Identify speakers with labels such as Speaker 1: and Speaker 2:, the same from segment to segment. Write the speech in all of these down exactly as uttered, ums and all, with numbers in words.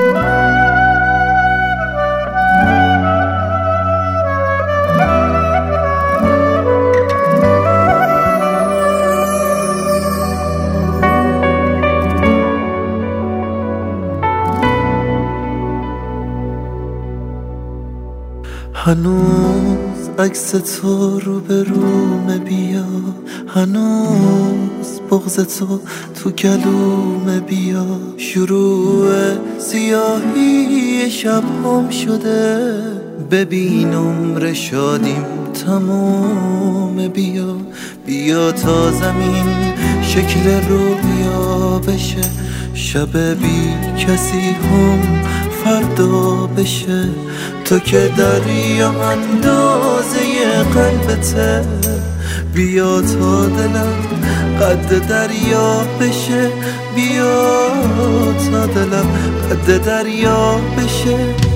Speaker 1: هنوز عکس تو رو به رومه بیا، هنوز بغض تو تو گلومه بیا. شروع سیاهی شب هم شده، ببین عمر شادیم تموم. بیا بیا تا زمین شکل رویا بشه، شب بی کسی هم فردا بشه. تو که دریا اندازه قلبته، بیا تا دلم قد دریا بشه، بیا تا دلم قد دریا بشه.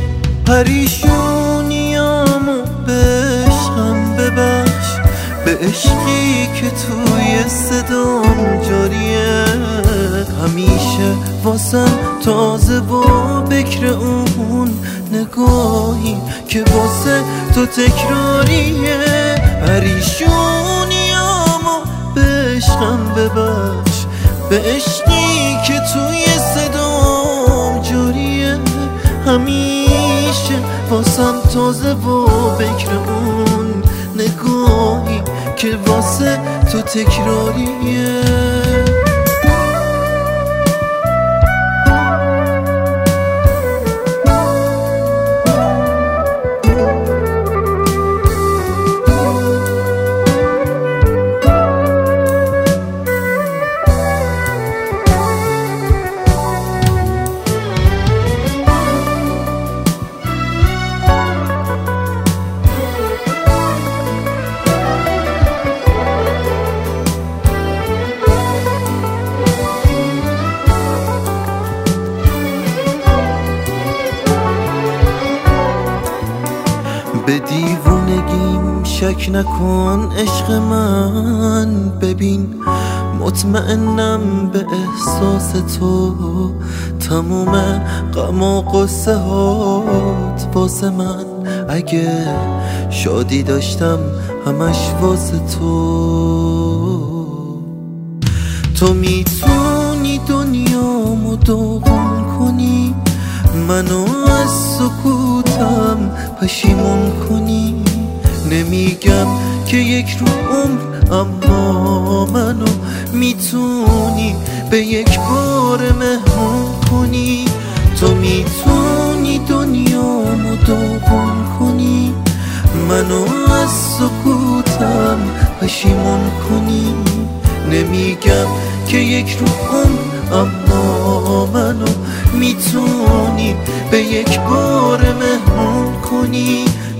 Speaker 1: پریشونیامو به عشقم ببخش، به عشقی که توی صدام جاریه. همیشه واسم تازه و بکر اون نگاهی که واسه تو تکراریه. پریشونیامو به عشقم ببخش، به عشقی که توی صدام جاریه. همیشه واسم تازه و بکر اون نگاهی که واسه تو تکراریه. به دیوونگیم شک نکن عشق من، ببین مطمئنم به احساس تو. تموم غم و قصه هات واسه من، اگه شادی داشتم همش واسه تو. تو میتونی دنیامو داغون کنی، منو از سکوتم پشیمون کنی. نمیگم که یک رو عمر، اما منو میتونی به یک بار مهمون کنی. تو میتونی دنیامو داغون کنی، منو از سکوتم پشیمون کنی. نمیگم که یک رو عمر، اما منو میتونی به یک بار مهمون کنی.